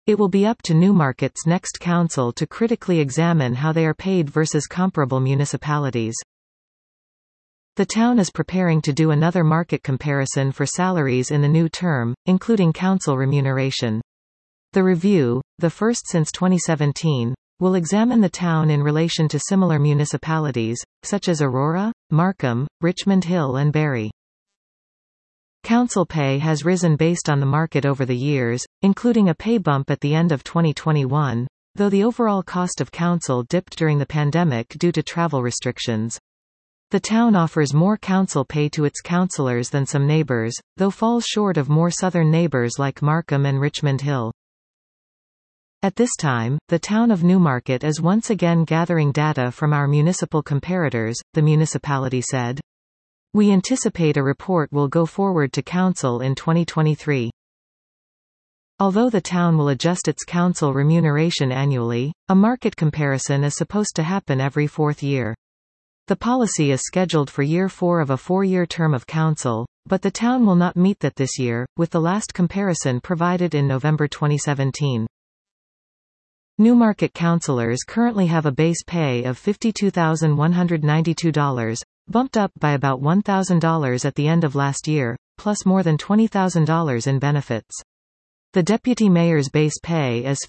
It will be up to Newmarket's next council to critically examine how they are paid versus comparable municipalities. The town is preparing to do another market comparison for salaries in the new term, including council remuneration. The review, the first since 2017, will examine the town in relation to similar municipalities, such as Aurora, Markham, Richmond Hill and Barrie. Council pay has risen based on the market over the years, including a pay bump at the end of 2021, though the overall cost of council dipped during the pandemic due to travel restrictions. The town offers more council pay to its councillors than some neighbours, though falls short of more southern neighbours like Markham and Richmond Hill. At this time, the town of Newmarket is once again gathering data from our municipal comparators, the municipality said. We anticipate a report will go forward to council in 2023. Although the town will adjust its council remuneration annually, a market comparison is supposed to happen every fourth year. The policy is scheduled for year 4 of a 4-year term of council, but the town will not meet that this year, with the last comparison provided in November 2017. Newmarket councillors currently have a base pay of $52,192, bumped up by about $1,000 at the end of last year, plus more than $20,000 in benefits. The deputy mayor's base pay is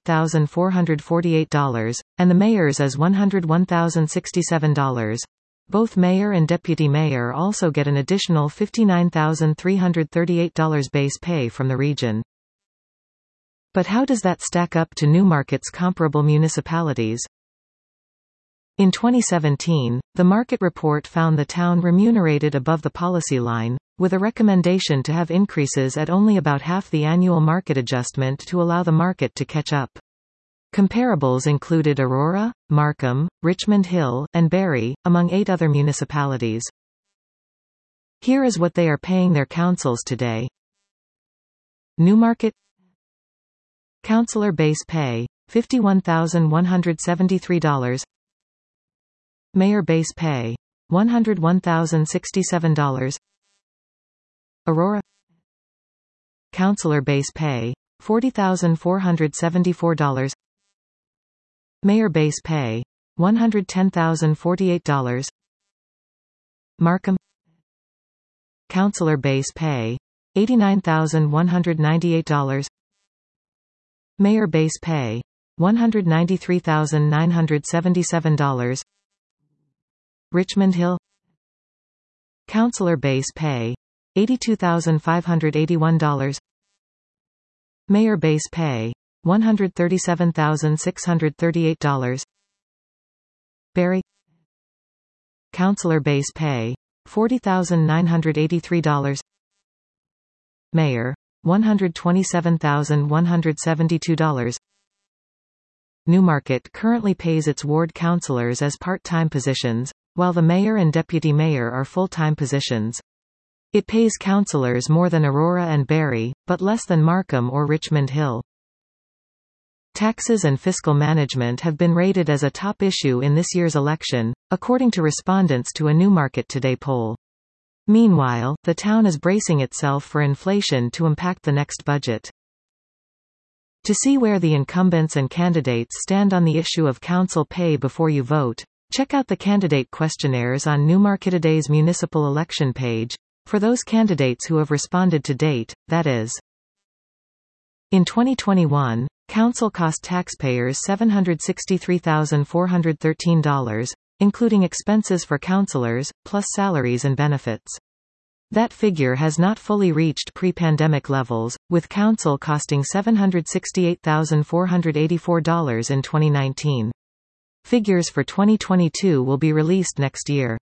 $58,448, and the mayor's is $101,067. Both mayor and deputy mayor also get an additional $59,338 base pay from the region. But how does that stack up to Newmarket's comparable municipalities? In 2017, the market report found the town remunerated above the policy line, with a recommendation to have increases at only about half the annual market adjustment to allow the market to catch up. Comparables included Aurora, Markham, Richmond Hill, and Barrie, among 8 other municipalities. Here is what they are paying their councils today. Newmarket councillor base pay, $51,173. Mayor base pay, $101,067. Aurora councillor base pay, $40,474. Mayor base pay, $110,048. Markham councillor base pay, $89,198. Mayor base pay, $193,977. Richmond Hill councillor base pay, $82,581. Mayor base pay, $137,638. Barrie councillor base pay, $40,983. Mayor, $127,172. Newmarket currently pays its ward councillors as part-time positions, while the mayor and deputy mayor are full-time positions. It pays councillors more than Aurora and Barrie, but less than Markham or Richmond Hill. Taxes and fiscal management have been rated as a top issue in this year's election, according to respondents to a Newmarket Today poll. Meanwhile, the town is bracing itself for inflation to impact the next budget. To see where the incumbents and candidates stand on the issue of council pay before you vote, check out the candidate questionnaires on Newmarket Today's municipal election page, for those candidates who have responded to date, that is. In 2021, council cost taxpayers $763,413, including expenses for councillors, plus salaries and benefits. That figure has not fully reached pre-pandemic levels, with council costing $768,484 in 2019. Figures for 2022 will be released next year.